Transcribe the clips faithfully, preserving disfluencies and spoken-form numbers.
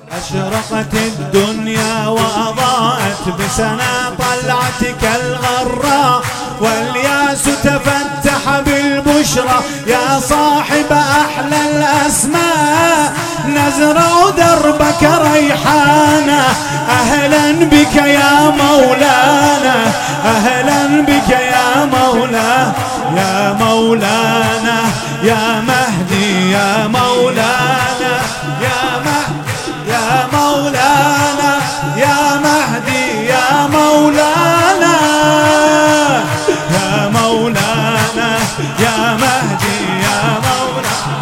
أشرقت الدنيا وأضاءت بسنا طلعتك الغراء، والياس تفتح بالبشرى يا صاحب أحلى الأسماء. نزرع دربك ريحانا، أهلا بك يا مولانا، أهلا بك يا مولانا، يا مولانا يا مهدي يا مولانا، يا مهدي يا مولانا، يا مهدي يا مولانا، يا مولانا يا مهدي يا مولانا،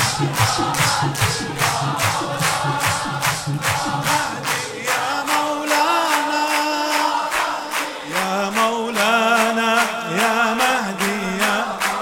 يا مولانا يا مولانا يا مهدي يا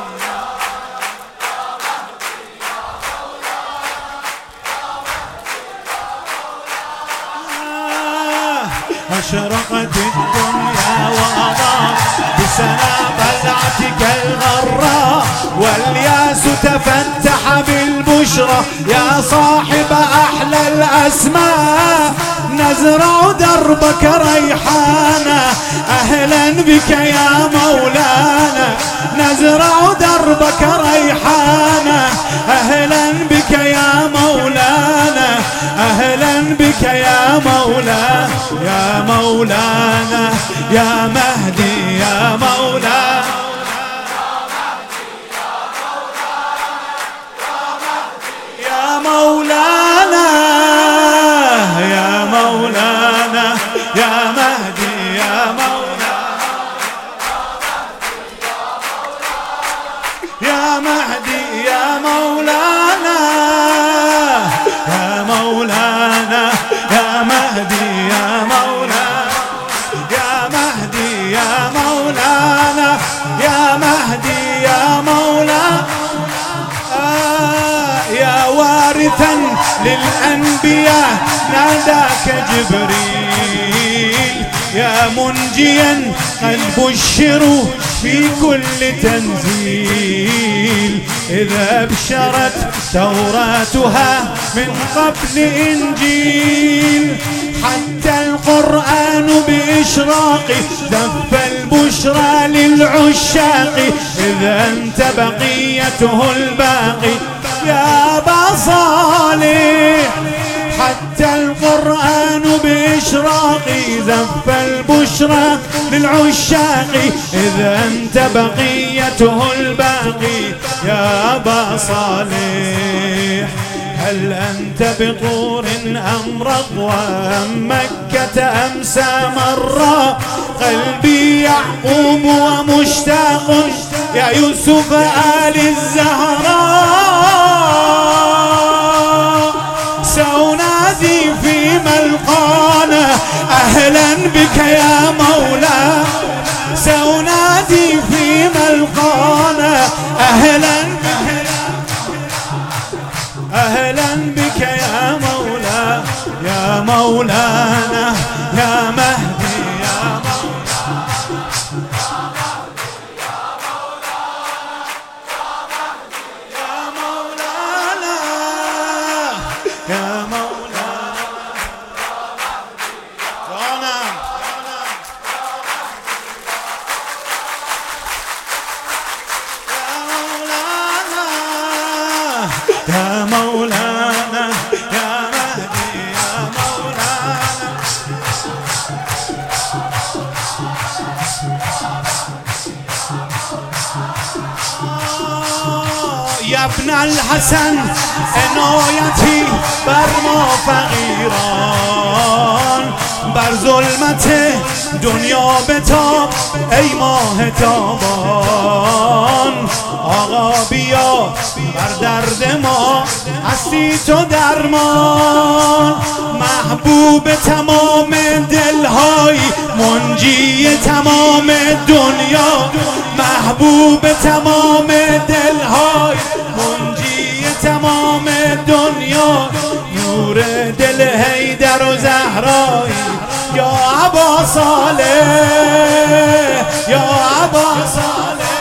أشرقت الدنيا وأضاءت بسنا طلعتك الغراء، والياس تفتح بالبشرى يا صاحب أحلى الأسماء. نزرع دربك ريحانا، أهلا بك يا مولانا، نزرع دربك ريحانا، أهلا بك يا مولانا، أهلا بك يا مولانا، يا مولانا يا مهدي يا مولانا، يا مولانا يا مولانا يا مهدي يا مولانا، يا مهدي يا مولانا، يا مولانا يا مهدي يا مولانا، يا مهدي يا مولانا، يا مهدي يا مولانا. آه يا وارثا للأنبياء ناداك جبريل، يا منجيا قد بشروا في كل تنزيل. إذا أبشرت توراتها من قبل إنجيل، حتى القرآن بإشراق دف البشرى للعشاق. إذا أنت بقيته الباقي يا أبا صالح، حتى القرآن بإشراق دف البشرى للعشاق. إذا أنت بقيته الباقي يا أبا صالح. هل أنت بطور أم رضوى أم مكة أم سامراء؟ قلبي يعقوب ومشتاق يا يوسف آل الزهراء. سأنادي في ملقانا أهلا بك يا مولا، سأنادي في ملقانا أهلا بك، أهلا بك يا مولا، يا مولانا يا مهدي يا مولانا، يا مولانا يا مولانا. يا مولانا يا مهدي يا مولانا، يا ابن الحسن عنایتی بر ما فقیران، بر ظلمت دنیا بتاب ای ماه تابان. آقا بیا بر درد ما هستی تو درمان، محبوب تمام دلهای منجی تمام دنیا، محبوب تمام دلهای منجی تمام دنیا. نور دل حیدر و زهرایی یا ابا صالح، یا ابا صالح،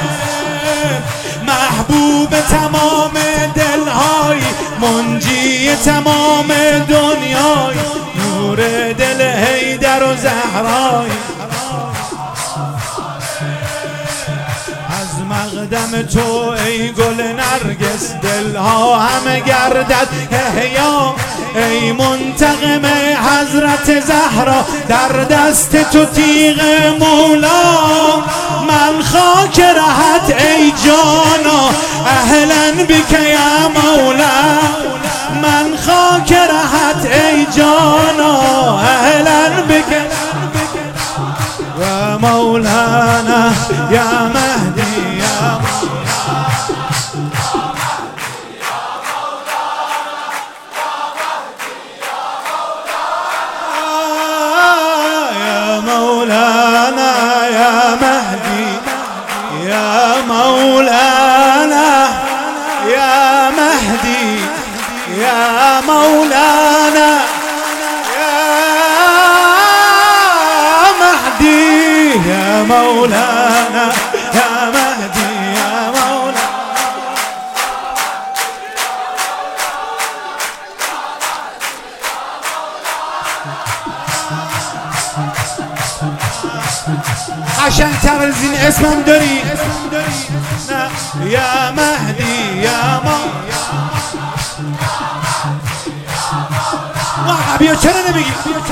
محبوب تمام دلهای منجی تمام دنیا. دم تو ای گل نرگس دلها همه گردد احیا ای منتقم حضرت زهرا در دست تو تیغ مولا من خاک رهت ای جانا اهلا بک یا مولا من خاک رهت ای جانا اهلا بک یا مولانا یا مهدی یا مولانا يا مهدي يا مولانا يا مهدي يا مولانا يا مهدي يا مولانا يا مهدي يا مولانا عشان تعرفين اسمم دري يا مهدي يا مولانا بیا چرا نمیگی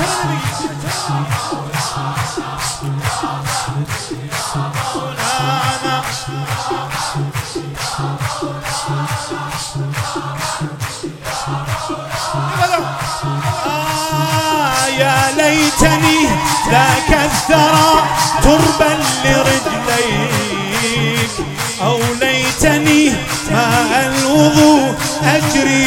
يا ليتني ذاك الثرى تربا لرجليك أو ليتني ماء الوضوء أجري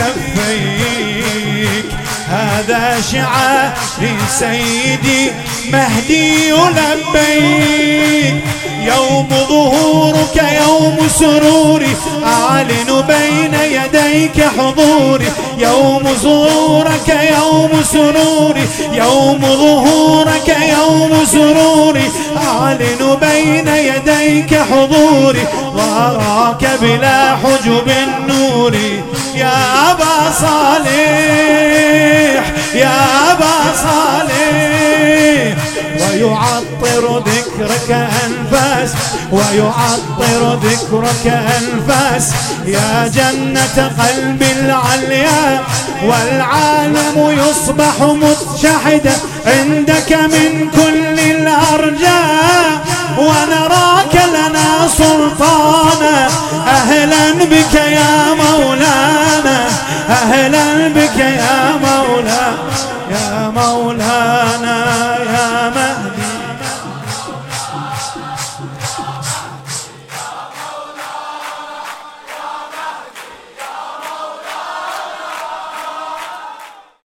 بكفيك هذا شعاري سيدي مهدي لبيك يوم ظهورك يوم سروري أعلن بين يديك حضوري يوم ظهورك يوم سروري يوم ظهورك يوم سروري أعلن بين يديك حضوري وأراك بلا حجب النور يا أبا صالح يا أبا صالح ويعطر ذكرك أنفاس ويعطر ذكرك أنفاس يا جنة قلبي العليا والعالم يصبح متشحدا عندك من كل الأرجاء ونراك لنا سلطانا أهلا بك يا مولانا أهلا بك